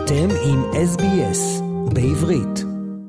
אתם עם SBS בעברית.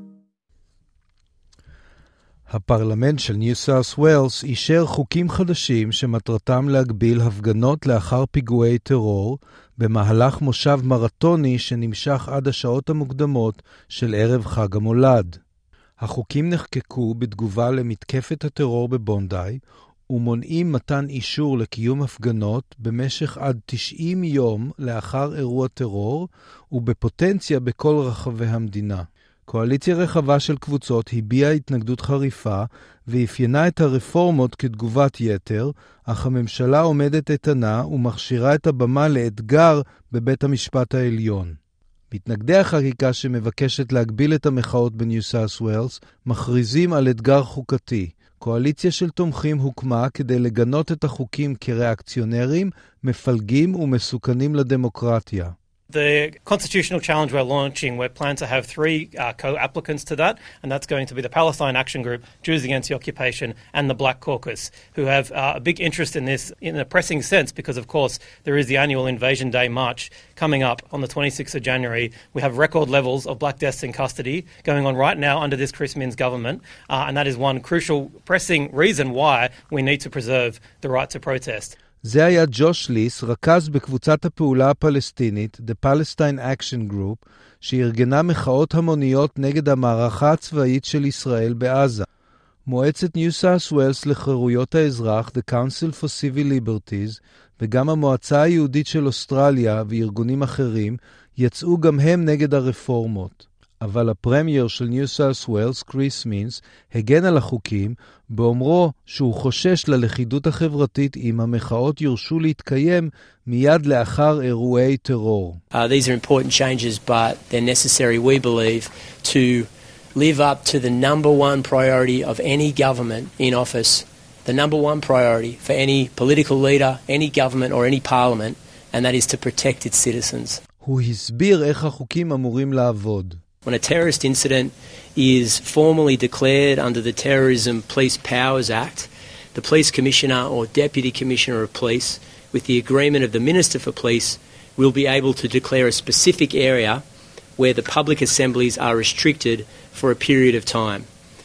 הפרלמנט של ניו סאות' ווילס אישר חוקים חדשים שמטרתם להגביל הפגנות לאחר פיגועי טרור במהלך מושב מרתוני שנמשך עד השעות המוקדמות של ערב חג המולד. החוקים נחקקו בתגובה למתקפת הטרור בבונדי ומונעים מתן אישור לקיום הפגנות במשך עד 90 יום לאחר אירוע טרור ובפוטנציה בכל רחבי המדינה. קואליציה רחבה של קבוצות הביעה התנגדות חריפה ואפיינה את הרפורמות כתגובת יתר, אך הממשלה עומדת איתנה ומכשירה את הבמה לאתגר בבית המשפט העליון. מתנגדי החקיקה שמבקשת להגביל את המחאות בניו סאות' ווילס מכריזים על אתגר חוקתי. קואליציה של תומכים הוקמה כדי לגנות את החוקים כריאקציונרים, מפלגים ומסוכנים לדמוקרטיה. The constitutional challenge we're launching, we're planning to have three co-applicants to that, and that's going to be the Palestine Action Group, Jews Against the Occupation, and the Black Caucus, who have a big interest in this in a pressing sense because, of course, there is the annual Invasion Day March coming up on the 26th of January. We have record levels of black deaths in custody going on right now under this Chris Minns government, and that is one crucial, pressing reason why we need to preserve the right to protest. זה היה ג'וש ליס, רכז בקבוצת הפעולה הפלסטינית, The Palestine Action Group, שארגנה מחאות המוניות נגד המערכה הצבאית של ישראל בעזה. מועצת ניו סאות' ווילס לחירויות האזרח, The Council for Civil Liberties, וגם המועצה היהודית של אוסטרליה וארגונים אחרים, יצאו גם הם נגד הרפורמות. אבל הפרמייר של ניו סאות' ווילס, קריס מינס, הגן על החוקים, באומרו שהוא חושש ללכידות החברתית אם המחאות יורשו להתקיים מיד לאחר אירועי טרור. These are important changes, but they're necessary, we believe, to live up to the number one priority of any government in office, the number one priority for any political leader, any government or any parliament, and that is to protect its citizens. הוא הסביר איך החוקים אמורים לעבוד. When a terrorist incident is formally declared under the Terrorism Police Powers Act, the Police Commissioner or Deputy Commissioner of Police, with the agreement of the Minister for Police, will be able to declare a specific area where the public assemblies are restricted for a period of time.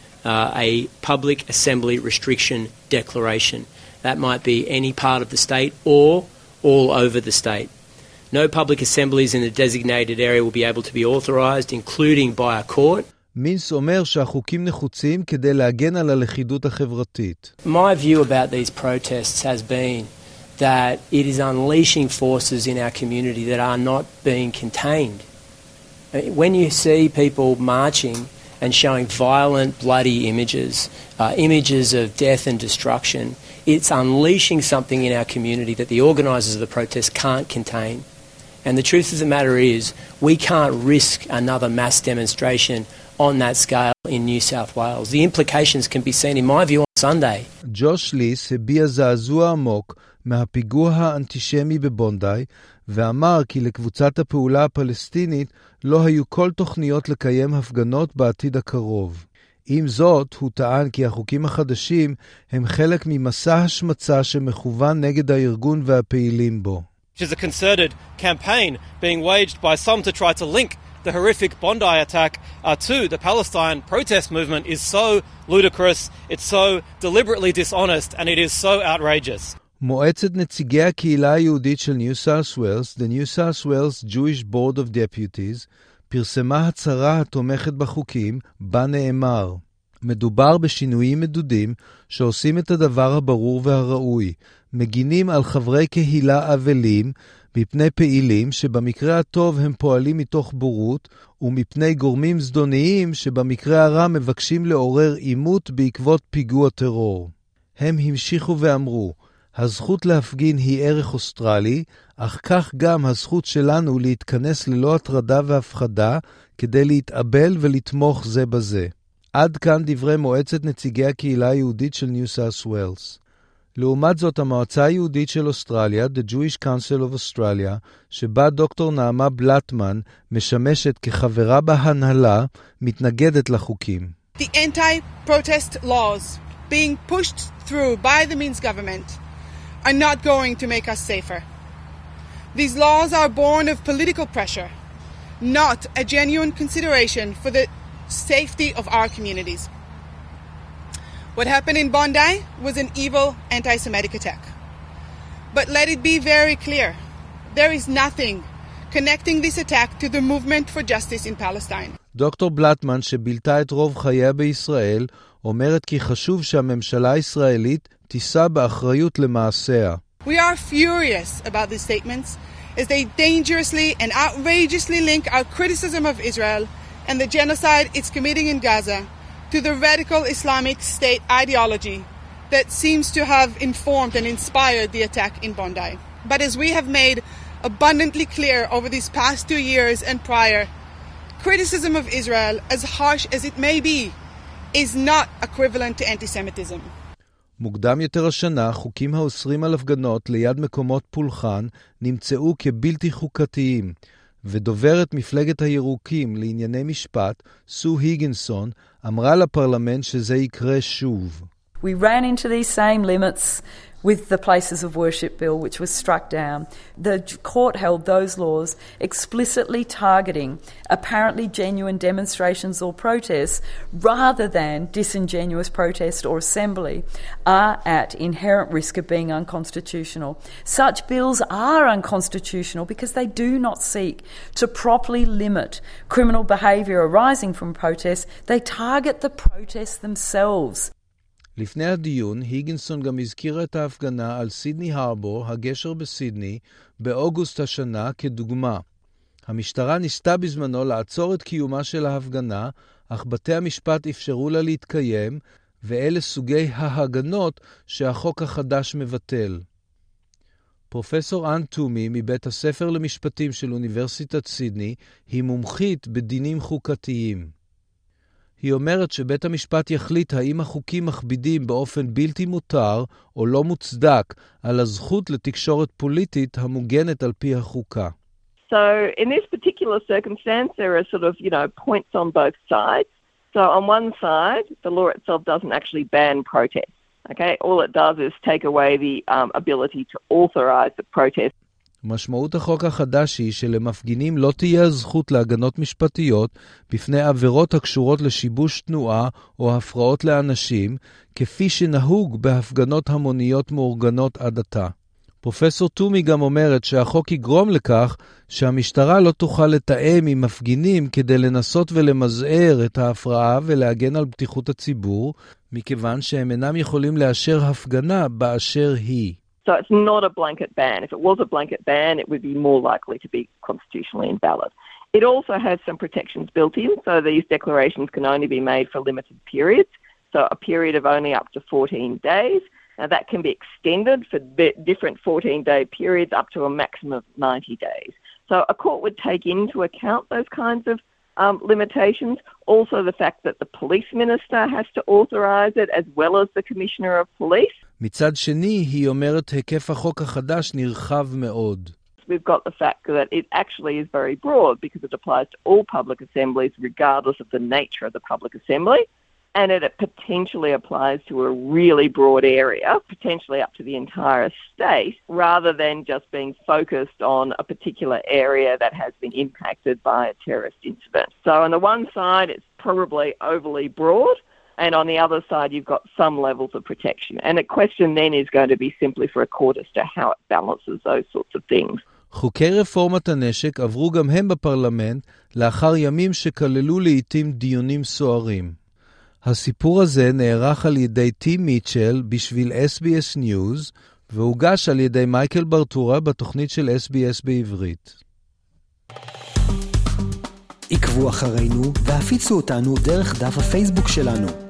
A public assembly restriction declaration. That might be any part of the state or all over the state. No public assemblies in the designated area will be able to be authorized, including by a court. מינס אומר שהחוקים נחוצים כדי להגן על הלכידות החברתית. My view about these protests has been that it is unleashing forces in our community that are not being contained. When you see people marching and showing violent, bloody images, images of death and destruction, it's unleashing something in our community that the organizers of the protest can't contain. And the truth of the matter is, we can't risk another mass demonstration on that scale in New South Wales. The implications can be seen, in my view, on Sunday. ג'וש ליס הביע זעזוע עמוק מהפיגוע האנטישמי בבונדי, ואמר כי לקבוצת הפעולה הפלסטינית לא היו כל תוכניות לקיים הפגנות בעתיד הקרוב. עם זאת, הוא טען כי החוקים החדשים הם חלק ממסע השמצה שמכוון נגד הארגון והפעילים בו. Which is a concerted campaign being waged by some to try to link the horrific Bondi attack to the Palestine protest movement is so ludicrous, it's so deliberately dishonest, and it is so outrageous. מועצת נציגי הקהילה היהודית של ניו סאות' ווילס, The New South Wales Jewish Board of Deputies, פרסמה הצהרה התומכת בחוקים, בה נאמר, מדובר בשינויים מדודים שעושים את הדבר הברור והראוי, מגינים על חברי קהילה אבלים מפני פעילים שבמקרה הטוב הם פועלים מתוך בורות ומפני גורמים זדוניים שבמקרה הרע מבקשים לעורר עימות בעקבות פיגוע טרור. הם המשיכו ואמרו, הזכות להפגין היא ערך אוסטרלי, אך כך גם הזכות שלנו להתכנס ללא הטרדה והפחדה כדי להתאבל ולתמוך זה בזה. עד כאן דברי מועצת נציגי הקהילה היהודית של ניו סאות' ווילס. לעומת זאת, המועצה היהודית של אוסטרליה, The Jewish Council of Australia, שבה דוקטור נעמה בלטמן משמשת כחברה בהנהלה, מתנגדת לחוקים. The anti-protest laws being pushed through by the Minns government are not going to make us safer. These laws are born of political pressure, not a genuine consideration for the safety of our communities. What happened in Bondi was an evil anti-Semitic attack. But let it be very clear, there is nothing connecting this attack to the movement for justice in Palestine. דוקטור בלטמן, שבילתה את רוב חייה בישראל, אומרת כי חשוב שהממשלה הישראלית תישא באחריות למעשיה. We are furious about these statements as they dangerously and outrageously link our criticism of Israel and the genocide it's committing in Gaza to the radical Islamic State ideology that seems to have informed and inspired the attack in Bondi. But as we have made abundantly clear over these past 2 years and prior, criticism of Israel, as harsh as it may be, is not equivalent to anti-Semitism. מוקדם יותר השנה, חוקים האוסרים על הפגנות ליד מקומות פולחן נמצאו כבלתי חוקתיים, ודוברת מפלגת הירוקים לענייני משפט, סו היגינסון, אמרה לפרלמנט שזה יקרה שוב. We ran into these same limits with the Places of Worship Bill, which was struck down. The court held those laws explicitly targeting apparently genuine demonstrations or protests rather than disingenuous protest or assembly are at inherent risk of being unconstitutional. Such bills are unconstitutional because they do not seek to properly limit criminal behaviour arising from protests. They target the protests themselves. לפני הדיון, היגינסון גם הזכירה את ההפגנה על סידני הרבור, הגשר בסידני, באוגוסט השנה כדוגמה. המשטרה ניסתה בזמנו לעצור את קיומה של ההפגנה, אך בתי המשפט אפשרו לה להתקיים, ואלה סוגי ההגנות שהחוק החדש מבטל. פרופסור אן טומי מבית הספר למשפטים של אוניברסיטת סידני, היא מומחית בדינים חוקתיים. היא אומרת שבית המשפט יחליט האם החוקים מכבידים באופן בלתי מותר או לא מוצדק על הזכות לתקשורת פוליטית המוגנת על פי החוקה. So in this particular circumstance there are sort of, points on both sides. So on one side, the law itself doesn't actually ban protest. Okay? All it does is take away the ability to authorize the protest. משמעות החוק החדש היא שלמפגינים לא תהיה הזכות להגנות משפטיות בפני עבירות הקשורות לשיבוש תנועה או הפרעות לאנשים, כפי שנהוג בהפגנות המוניות מאורגנות עד עתה. פרופסור טומי גם אומרת שהחוק יגרום לכך שהמשטרה לא תוכל לתאם עם מפגינים כדי לנסות ולמזער את ההפרעה ולהגן על בטיחות הציבור, מכיוון שהם אינם יכולים לאשר הפגנה באשר היא. So it's not a blanket ban. If it was a blanket ban, it would be more likely to be constitutionally invalid. It also has some protections built in, so these declarations can only be made for limited periods, so a period of only up to 14 days. Now that can be extended for different 14-day periods up to a maximum of 90 days. So a court would take into account those kinds of limitations. Also the fact that the police minister has to authorize it as well as the commissioner of police. מצד שני, היא אומרת היקף החוק החדש נרחב מאוד. We've got the fact that it actually is very broad because it applies to all public assemblies regardless of the nature of the public assembly, and it potentially applies to a really broad area, potentially up to the entire state, rather than just being focused on a particular area that has been impacted by a terrorist incident. So on the one side, it's probably overly broad, and on the other side, you've got some levels of protection. And the question then is going to be simply for a court as to how it balances those sorts of things. חוקי רפורמת הנשק עברו גם הם בפרלמנט לאחר ימים שכללו לעתים דיונים סוערים. הסיפור הזה נערך על ידי טים מיטשל בשביל SBS News, והוגש על ידי מייקל ברטורה בתוכנית של SBS בעברית. עקבו אחרינו והפיצו אותנו דרך דף הפייסבוק שלנו.